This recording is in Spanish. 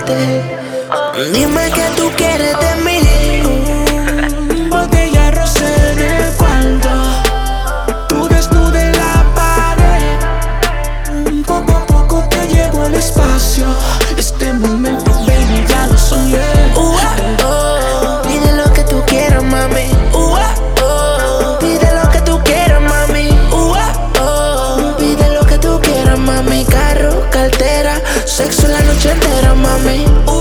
verte. Dime qué tú quieres de mí. Botella rosé en el cuarto, tú desnuda en la pared. Poco a poco te llevo al espacio. Este momento, baby, ya lo soñé. Pide lo que tú quieras, mami. Pide lo que tú quieras, mami. Pide lo que tú quieras, mami. Carro, cartera, sexo la noche entera, mami.